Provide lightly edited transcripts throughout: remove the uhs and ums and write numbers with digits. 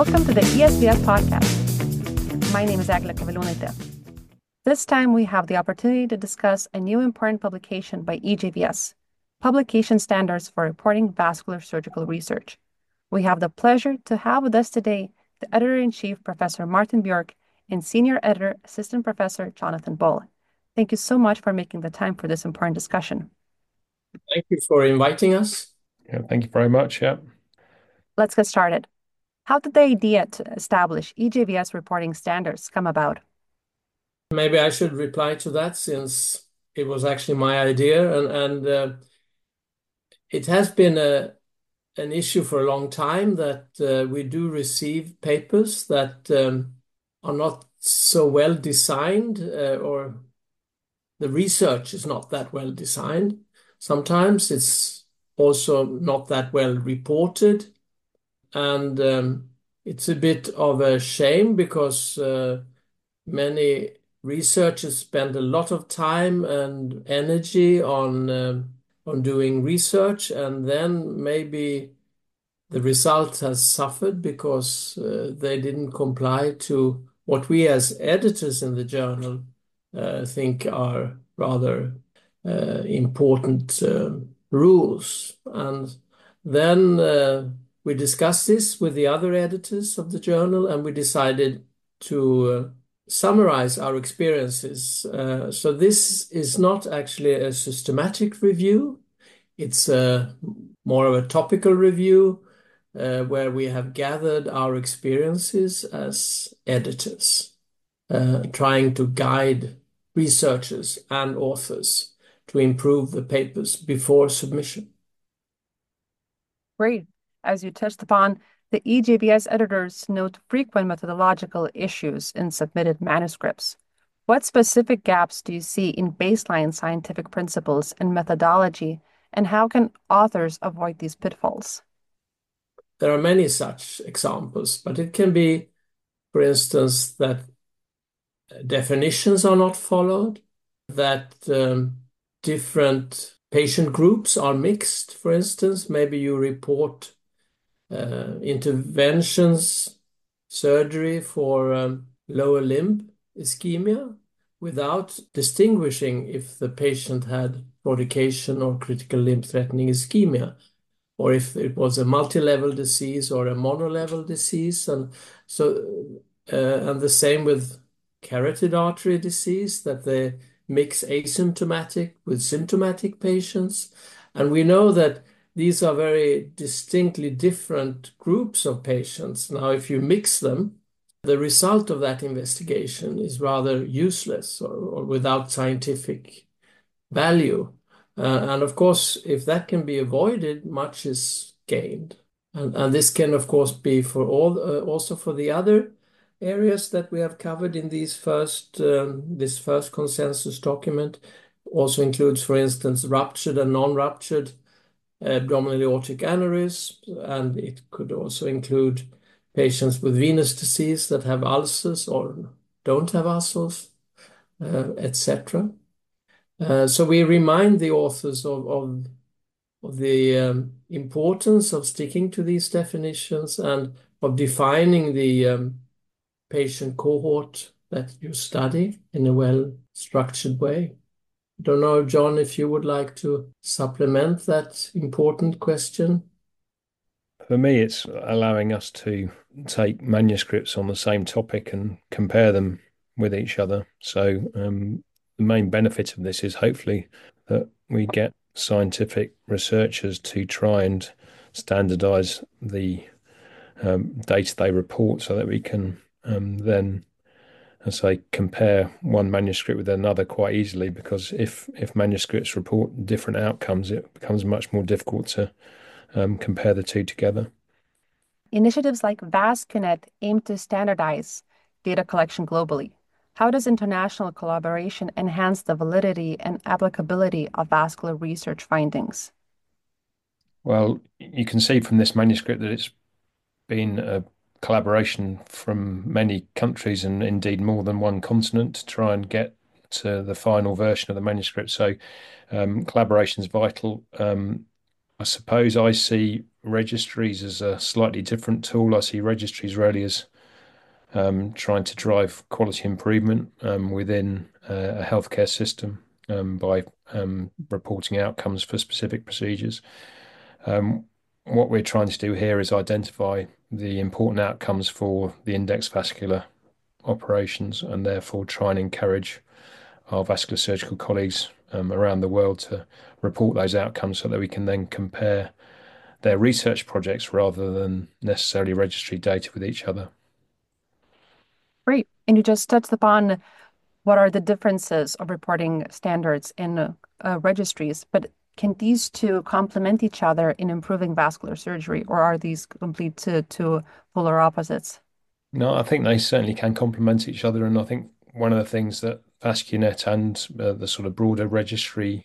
Welcome to the ESVS podcast. My name is Agla Kavelunite. This time we have the opportunity to discuss a new important publication by EJVS, Publication Standards for Reporting Vascular Surgical Research. We have the pleasure to have with us today the Editor-in-Chief, Professor Martin Björk, and Senior Editor, Assistant Professor Jonathan Bull. Thank you so much for making the time for this important discussion. Thank you for inviting us. Yeah, thank you very much. Yeah. Let's get started. How did the idea to establish EJVS reporting standards come about? Maybe I should reply to that since it was actually my idea, and it has been an issue for a long time that we do receive papers that are not so well designed, or the research is not that well designed. Sometimes it's also not that well reported, and it's a bit of a shame because many researchers spend a lot of time and energy on doing research, and then maybe the result has suffered because they didn't comply to what we as editors in the journal think are rather important rules. And then we discussed this with the other editors of the journal, and we decided to summarize our experiences. So this is not actually a systematic review. It's more of a topical review where we have gathered our experiences as editors, trying to guide researchers and authors to improve the papers before submission. Great. As you touched upon, the EJVS editors note frequent methodological issues in submitted manuscripts. What specific gaps do you see in baseline scientific principles and methodology, and how can authors avoid these pitfalls? There are many such examples, but it can be, for instance, that definitions are not followed, that different patient groups are mixed. For instance, maybe you report interventions, surgery for lower limb ischemia without distinguishing if the patient had claudication or critical limb-threatening ischemia, or if it was a multi-level disease or a monolevel disease. And the same with carotid artery disease, that they mix asymptomatic with symptomatic patients. And we know that these are very distinctly different groups of patients. Now, if you mix them, the result of that investigation is rather useless or without scientific value. And of course, if that can be avoided, much is gained. And this can, of course, be for all, also for the other areas that we have covered in this first consensus document. Also includes, for instance, ruptured and non-ruptured abdominal aortic aneurysm, and it could also include patients with venous disease that have ulcers or don't have ulcers, etc. So we remind the authors of the importance of sticking to these definitions and of defining the patient cohort that you study in a well-structured way. I don't know, John, if you would like to supplement that important question. For me, it's allowing us to take manuscripts on the same topic and compare them with each other. So the main benefit of this is hopefully that we get scientific researchers to try and standardize the data they report so that we can then, as I compare one manuscript with another quite easily, because if manuscripts report different outcomes, it becomes much more difficult to compare the two together. Initiatives like VasConnect aim to standardize data collection globally. How does international collaboration enhance the validity and applicability of vascular research findings? Well, you can see from this manuscript that it's been a collaboration from many countries and indeed more than one continent to try and get to the final version of the manuscript. So collaboration is vital. I suppose I see registries as a slightly different tool. I see registries really as trying to drive quality improvement within a healthcare system by reporting outcomes for specific procedures. What we're trying to do here is identify the important outcomes for the index vascular operations and therefore try and encourage our vascular surgical colleagues around the world to report those outcomes so that we can then compare their research projects rather than necessarily registry data with each other. Great. And you just touched upon what are the differences of reporting standards in registries, but can these two complement each other in improving vascular surgery, or are these complete two polar opposites? No, I think they certainly can complement each other, and I think one of the things that VascuNet and the sort of broader registry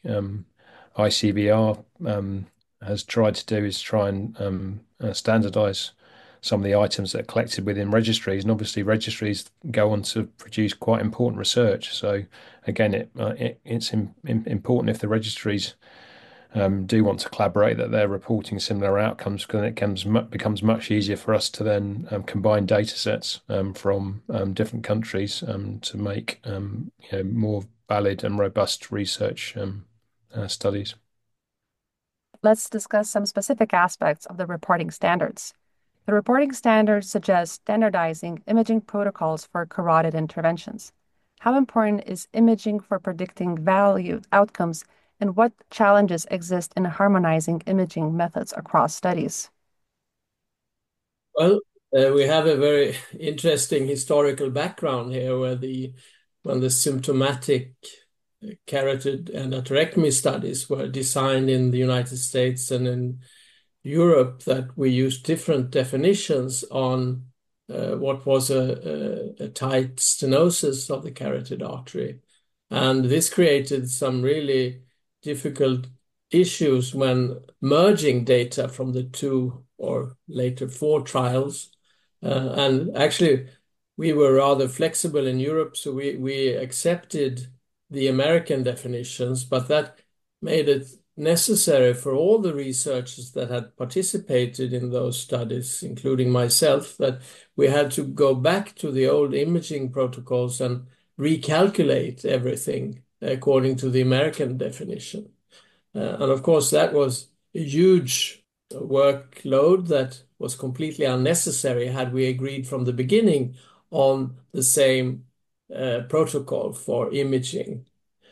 ICVR has tried to do is try and standardize some of the items that are collected within registries, and obviously registries go on to produce quite important research. So again, it's important if the registries do want to collaborate that they're reporting similar outcomes because it becomes much easier for us to then combine data sets from different countries to make more valid and robust research studies. Let's discuss some specific aspects of the reporting standards. The reporting standards suggest standardizing imaging protocols for carotid interventions. How important is imaging for predicting value outcomes, and what challenges exist in harmonizing imaging methods across studies? Well, we have a very interesting historical background here when the symptomatic carotid endarterectomy studies were designed in the United States and in Europe, that we used different definitions on what was a tight stenosis of the carotid artery. And this created some really difficult issues when merging data from the 2 or later 4 trials. And actually, we were rather flexible in Europe, so we accepted the American definitions, but that made it necessary for all the researchers that had participated in those studies, including myself, that we had to go back to the old imaging protocols and recalculate everything according to the American definition. And of course, that was a huge workload that was completely unnecessary had we agreed from the beginning on the same protocol for imaging.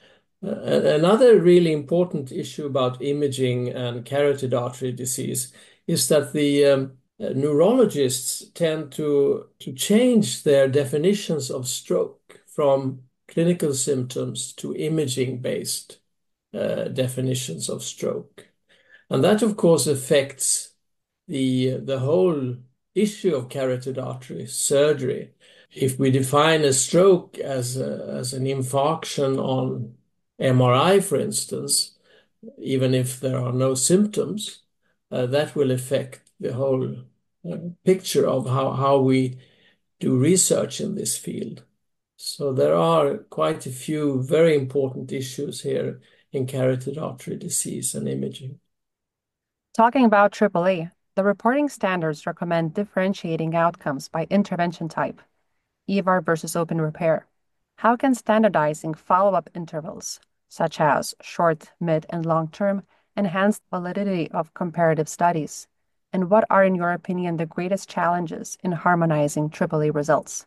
Another really important issue about imaging and carotid artery disease is that the neurologists tend to change their definitions of stroke from clinical symptoms to imaging-based definitions of stroke. And that, of course, affects the whole issue of carotid artery surgery. If we define a stroke as an infarction on MRI, for instance, even if there are no symptoms, that will affect the whole picture of how we do research in this field. So there are quite a few very important issues here in carotid artery disease and imaging. Talking about AAA, the reporting standards recommend differentiating outcomes by intervention type, EVAR versus open repair. How can standardizing follow-up intervals, such as short, mid, and long-term, enhance the validity of comparative studies? And what are, in your opinion, the greatest challenges in harmonizing AAA results?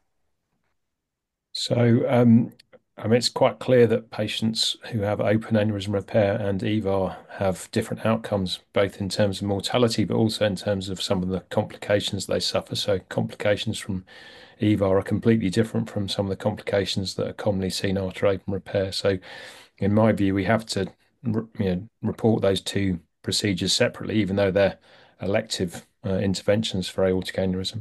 So, I mean, it's quite clear that patients who have open aneurysm repair and EVAR have different outcomes, both in terms of mortality, but also in terms of some of the complications they suffer. So, complications from EVAR are completely different from some of the complications that are commonly seen after open repair. So, in my view, we have to report those two procedures separately, even though they're elective interventions for aortic aneurysm.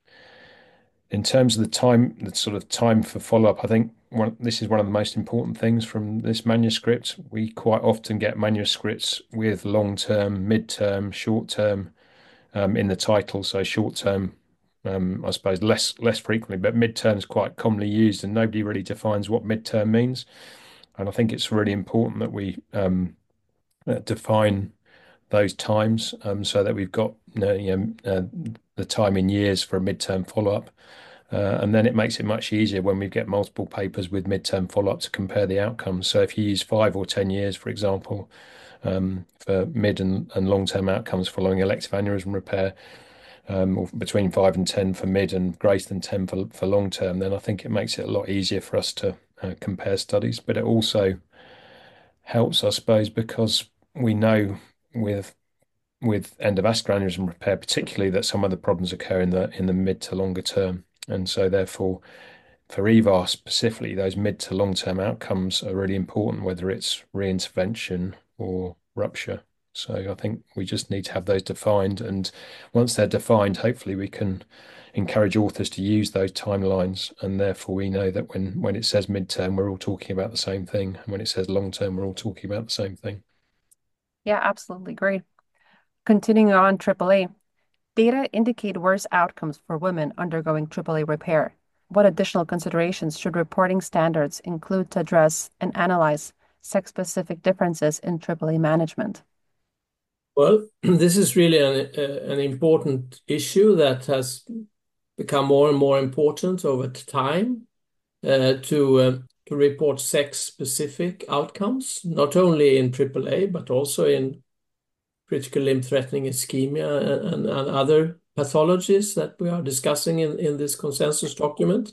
In terms of the sort of time for follow-up, I think this is one of the most important things from this manuscript. We quite often get manuscripts with long-term, mid-term, short-term in the title. So short-term, I suppose less frequently, but mid-term is quite commonly used, and nobody really defines what mid-term means. And I think it's really important that we define those times, so that we've got the time in years for a midterm follow-up. And then it makes it much easier when we get multiple papers with midterm follow-up to compare the outcomes. So if you use 5 or 10 years, for example, for mid and long-term outcomes following elective aneurysm repair, or between 5 and 10 for mid and greater than 10 for long-term, then I think it makes it a lot easier for us to compare studies. But it also helps, I suppose, because we know with endovascular aneurysm repair, particularly, that some of the problems occur in the mid to longer term, and so therefore, for EVAR specifically, those mid to long term outcomes are really important, whether it's reintervention or rupture. So I think we just need to have those defined, and once they're defined, hopefully we can encourage authors to use those timelines, and therefore we know that when it says midterm, we're all talking about the same thing, and when it says long term, we're all talking about the same thing. Yeah, absolutely. Great. Continuing on AAA, data indicate worse outcomes for women undergoing AAA repair. What additional considerations should reporting standards include to address and analyze sex-specific differences in AAA management? Well, this is really an important issue that has become more and more important over time, to report sex-specific outcomes, not only in AAA, but also in critical limb-threatening ischemia and other pathologies that we are discussing in this consensus document.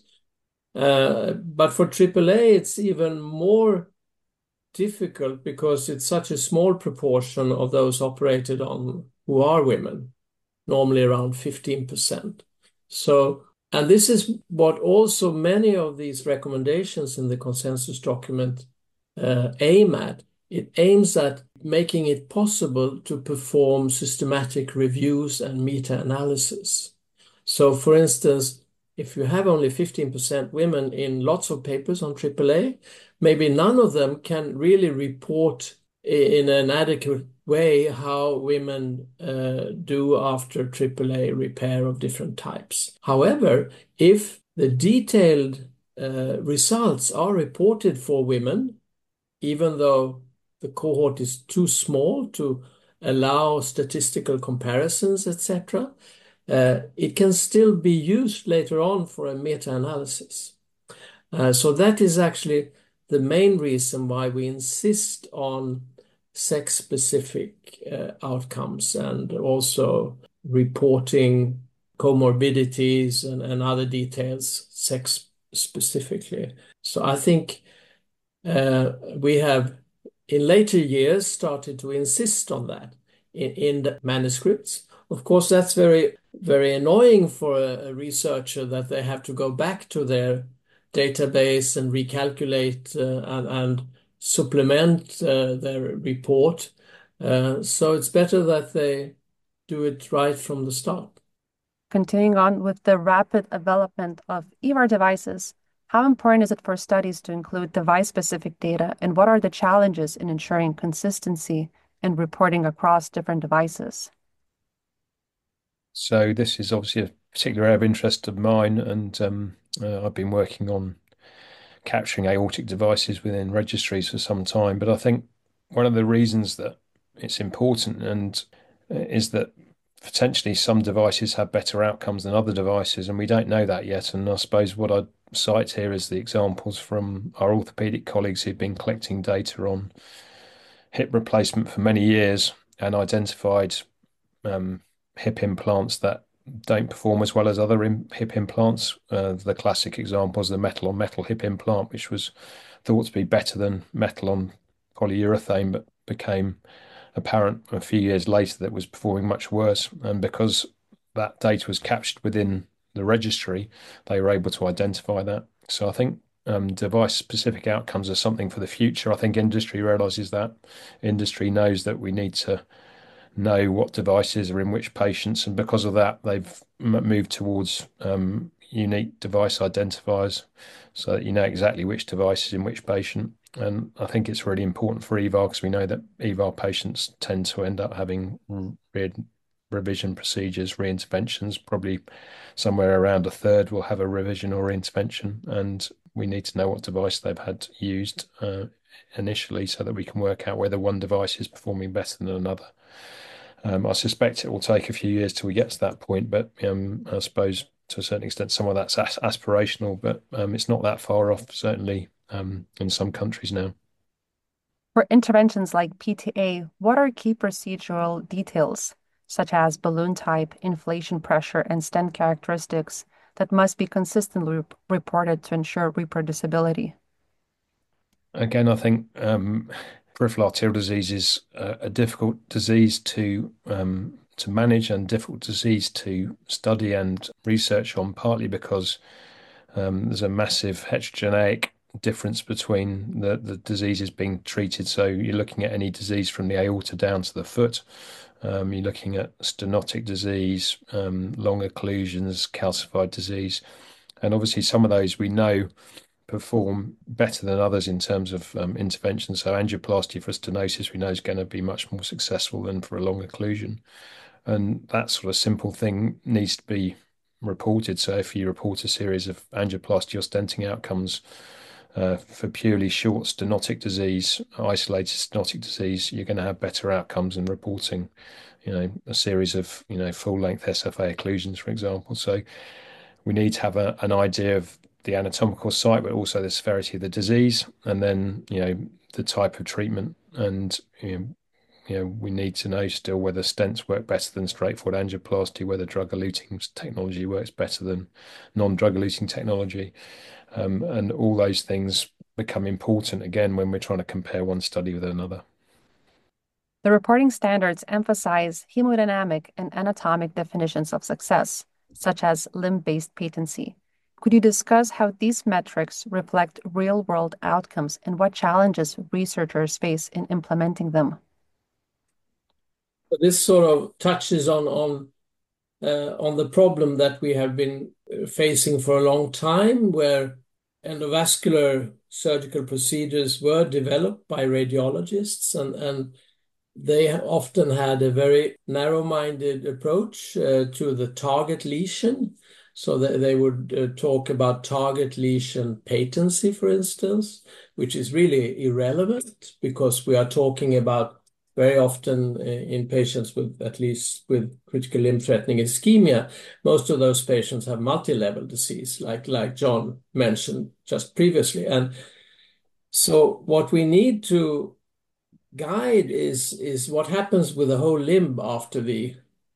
But for AAA, it's even more difficult because it's such a small proportion of those operated on who are women, normally around 15%. So, and this is what also many of these recommendations in the consensus document aim at. It aims at making it possible to perform systematic reviews and meta-analysis. So, for instance, if you have only 15% women in lots of papers on AAA, maybe none of them can really report in an adequate way how women do after AAA repair of different types. However, if the detailed results are reported for women, even though the cohort is too small to allow statistical comparisons, etc., it can still be used later on for a meta-analysis. So that is actually the main reason why we insist on sex-specific outcomes and also reporting comorbidities and other details sex specifically. So I think we have in later years started to insist on that in the manuscripts. Of course, that's very, very annoying for a researcher that they have to go back to their database and recalculate and supplement their report. So it's better that they do it right from the start. Continuing on with the rapid development of EVAR devices, how important is it for studies to include device-specific data, and what are the challenges in ensuring consistency and reporting across different devices? So this is obviously a particular area of interest of mine, and I've been working on capturing aortic devices within registries for some time. But I think one of the reasons that it's important and is that potentially some devices have better outcomes than other devices, and we don't know that yet. And I suppose what I'd cite here is the examples from our orthopedic colleagues who've been collecting data on hip replacement for many years and identified hip implants that don't perform as well as other hip implants. The classic example is the metal on metal hip implant, which was thought to be better than metal on polyurethane, but became apparent a few years later that it was performing much worse. And because that data was captured within the registry, they were able to identify that. So I think device-specific outcomes are something for the future. I think industry realizes that. Industry knows that we need to know what devices are in which patients, and because of that, they've moved towards unique device identifiers so that you know exactly which device is in which patient. And I think it's really important for EVAR because we know that EVAR patients tend to end up having revision procedures, reinterventions. Probably somewhere around a third will have a revision or reintervention, and we need to know what device they've had used initially so that we can work out whether one device is performing better than another. I suspect it will take a few years till we get to that point, but I suppose to a certain extent some of that's aspirational, but it's not that far off, certainly in some countries now. For interventions like PTA, what are key procedural details, such as balloon type, inflation pressure, and stent characteristics, that must be consistently reported to ensure reproducibility? Again, I think peripheral arterial disease is a difficult disease to manage and difficult disease to study and research on, partly because there's a massive heterogeneous difference between the diseases being treated. So you're looking at any disease from the aorta down to the foot. You're looking at stenotic disease, long occlusions, calcified disease. And obviously some of those we know perform better than others in terms of intervention. So angioplasty for stenosis we know is going to be much more successful than for a long occlusion. And that sort of simple thing needs to be reported. So if you report a series of angioplasty or stenting outcomes for purely short stenotic disease, isolated stenotic disease, you're going to have better outcomes than reporting, a series of, full length SFA occlusions, for example. So we need to have an idea of the anatomical site, but also the severity of the disease, and then, the type of treatment. And, we need to know still whether stents work better than straightforward angioplasty, whether drug-eluting technology works better than non-drug-eluting technology. And all those things become important again when we're trying to compare one study with another. The reporting standards emphasize hemodynamic and anatomic definitions of success, such as limb-based patency. Could you discuss how these metrics reflect real-world outcomes and what challenges researchers face in implementing them? This sort of touches on the problem that we have been facing for a long time, where endovascular surgical procedures were developed by radiologists, and they often had a very narrow-minded approach to the target lesion. So they would talk about target lesion patency, for instance, which is really irrelevant because we are talking about very often in patients with at least with critical limb-threatening ischemia, most of those patients have multi-level disease, like John mentioned just previously. And so what we need to guide is what happens with the whole limb after the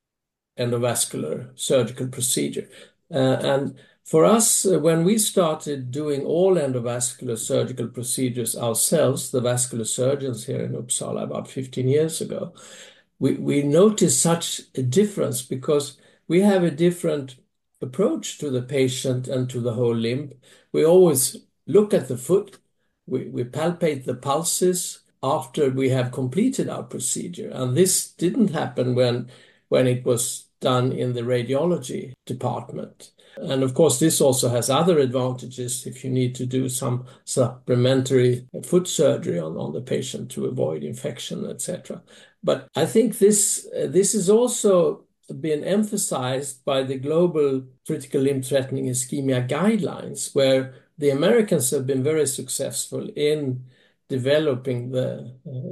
endovascular surgical procedure. And for us, when we started doing all endovascular surgical procedures ourselves, the vascular surgeons here in Uppsala about 15 years ago, we noticed such a difference because we have a different approach to the patient and to the whole limb. We always look at the foot, we palpate the pulses after we have completed our procedure. And this didn't happen when it was done in the radiology department. And of course, this also has other advantages if you need to do some supplementary foot surgery on the patient to avoid infection, etc. But I think this has also been emphasized by the global critical limb-threatening ischemia guidelines, where the Americans have been very successful in developing the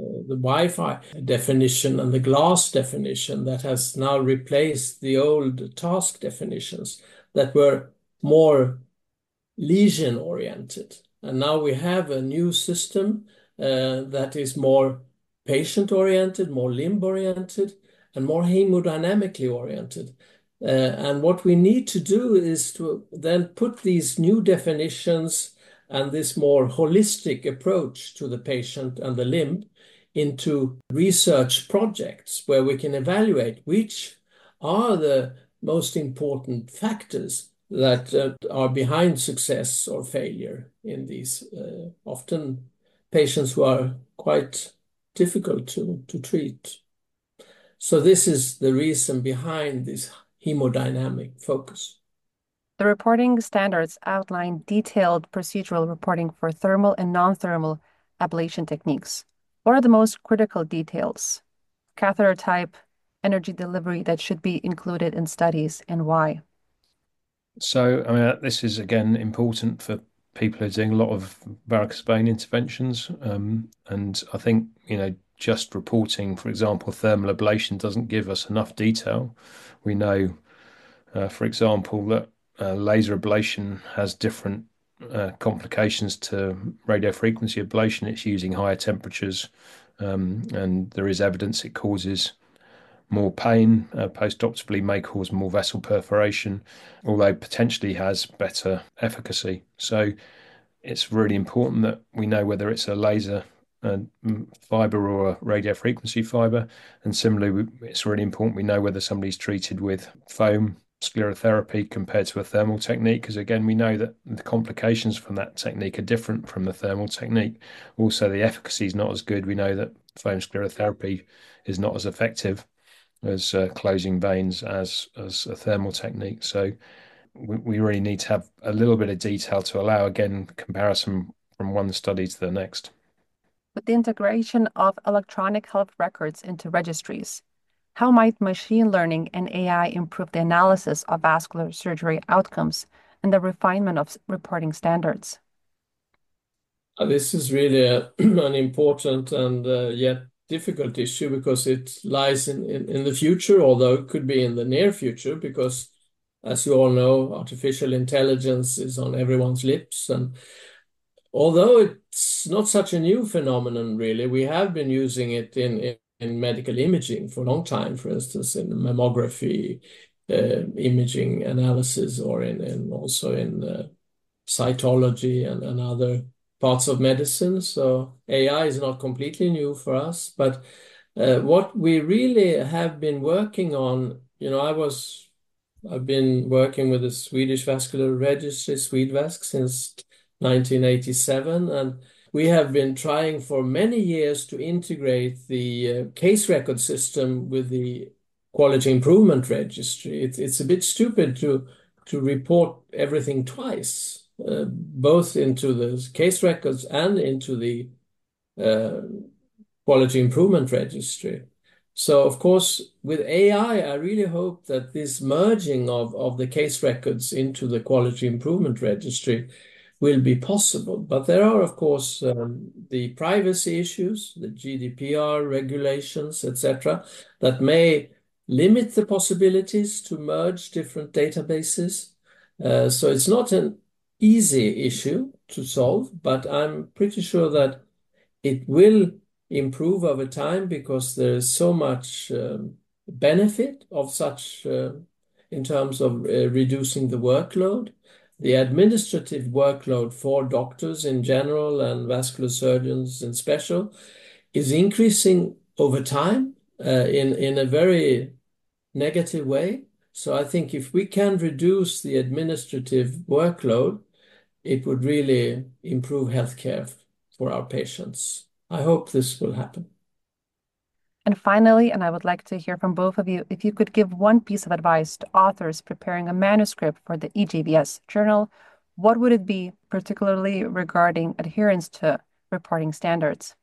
Wi-Fi definition and the GLASS definition that has now replaced the old task definitions that were more lesion-oriented. And now we have a new system that is more patient-oriented, more limb-oriented, and more hemodynamically oriented. And what we need to do is to then put these new definitions and this more holistic approach to the patient and the limb into research projects where we can evaluate which are the most important factors that are behind success or failure in these often patients who are quite difficult to treat. So this is the reason behind this hemodynamic focus. The reporting standards outline detailed procedural reporting for thermal and non-thermal ablation techniques. What are the most critical details? Catheter type, energy delivery that should be included in studies, and why? So, this is again important for people are doing a lot of varicose vein interventions. And I think, just reporting, for example, thermal ablation doesn't give us enough detail. We know, for example, that laser ablation has different complications to radiofrequency ablation. It's using higher temperatures, and there is evidence it causes more pain post-operatively, may cause more vessel perforation, although potentially has better efficacy. So it's really important that we know whether it's a laser fiber or a radiofrequency fiber. And similarly, it's really important we know whether somebody's treated with foam sclerotherapy compared to a thermal technique, because again, we know that the complications from that technique are different from the thermal technique. Also, the efficacy is not as good. We know that foam sclerotherapy is not as effective as closing veins as a thermal technique. So we really need to have a little bit of detail to allow, again, comparison from one study to the next. With the integration of electronic health records into registries, how might machine learning and AI improve the analysis of vascular surgery outcomes and the refinement of reporting standards? This is really an important and yet difficult issue because it lies in the future, although it could be in the near future, because as you all know, artificial intelligence is on everyone's lips. And although it's not such a new phenomenon, really, we have been using it in medical imaging for a long time, for instance, in mammography imaging analysis, or also in cytology and other parts of medicine. So AI is not completely new for us, but what we really have been working on, I've been working with the Swedish Vascular Registry, Swedvask, since 1987, and we have been trying for many years to integrate the case record system with the quality improvement registry. It's a bit stupid to report everything twice, both into the case records and into the quality improvement registry. So, of course, with AI, I really hope that this merging of the case records into the quality improvement registry will be possible. But there are, of course, the privacy issues, the GDPR regulations, etc., that may limit the possibilities to merge different databases. So it's not an easy issue to solve, but I'm pretty sure that it will improve over time because there is so much benefit of such in terms of reducing the workload. The administrative workload for doctors in general and vascular surgeons in special is increasing over time in a very negative way. So I think if we can reduce the administrative workload, it would really improve healthcare for our patients. I hope this will happen. And finally, and I would like to hear from both of you, if you could give one piece of advice to authors preparing a manuscript for the EJVS journal, what would it be, particularly regarding adherence to reporting standards?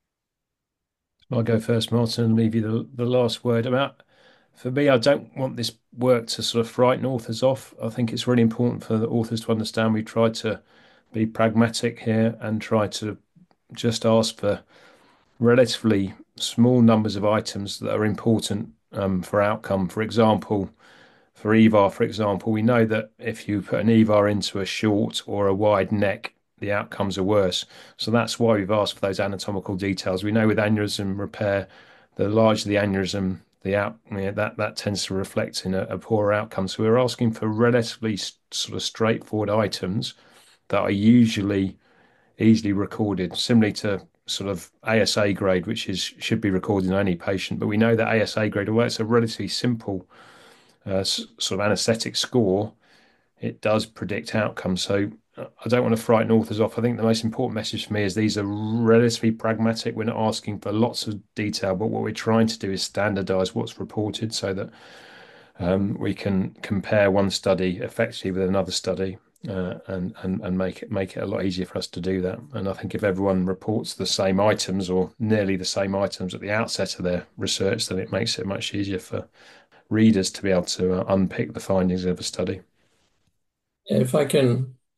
I'll go first, Martin, and leave you the last word. For me, I don't want this work to sort of frighten authors off. I think it's really important for the authors to understand we try to be pragmatic here and try to just ask for relatively small numbers of items that are important for outcome. For example, for EVAR, for example, we know that if you put an EVAR into a short or a wide neck, the outcomes are worse. So that's why we've asked for those anatomical details. We know with aneurysm repair, the larger the aneurysm, that tends to reflect in a poorer outcome. So we're asking for relatively sort of straightforward items that are usually easily recorded, similarly to sort of ASA grade, which should be recorded in any patient. But we know that ASA grade, although it's a relatively simple sort of anesthetic score, it does predict outcomes. So I don't want to frighten authors off. I think the most important message for me is these are relatively pragmatic. We're not asking for lots of detail, but what we're trying to do is standardize what's reported so that we can compare one study effectively with another study and make it a lot easier for us to do that. And I think if everyone reports the same items or nearly the same items at the outset of their research, then it makes it much easier for readers to be able to unpick the findings of a study. If I can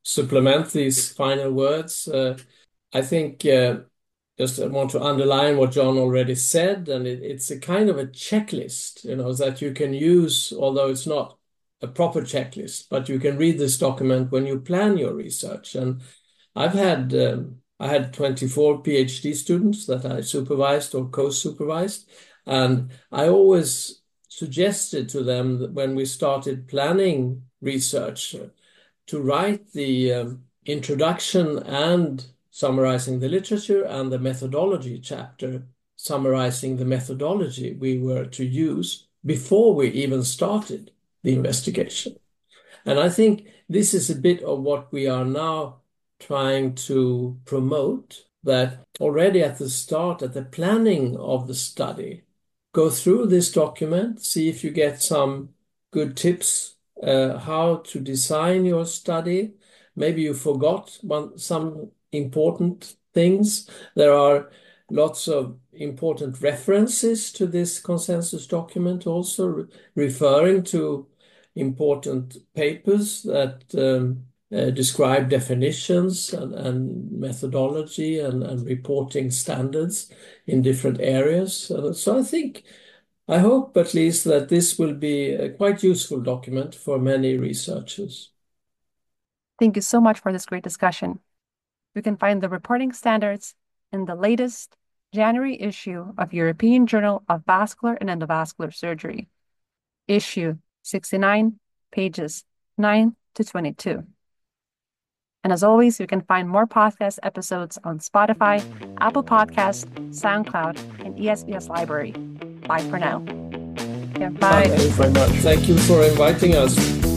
supplement these final words. I think just I want to underline what John already said, and it's a kind of a checklist, that you can use, although it's not a proper checklist, but you can read this document when you plan your research. And I had 24 PhD students that I supervised or co-supervised, and I always suggested to them that when we started planning research, to write the introduction and summarizing the literature, and the methodology chapter summarizing the methodology we were to use before we even started the investigation. And I think this is a bit of what we are now trying to promote, that already at the start, at the planning of the study, go through this document, see if you get some good tips how to design your study. Maybe you forgot some important things. There are lots of important references to this consensus document, also referring to important papers that describe definitions and methodology and reporting standards in different areas. So I hope at least that this will be a quite useful document for many researchers. Thank you so much for this great discussion. You can find the reporting standards in the latest January issue of European Journal of Vascular and Endovascular Surgery, issue 69, pages 9 to 22. And as always, you can find more podcast episodes on Spotify, Apple Podcasts, SoundCloud, and ESBS Library. Bye for now. Yeah, bye. Thank you very much. Thank you for inviting us.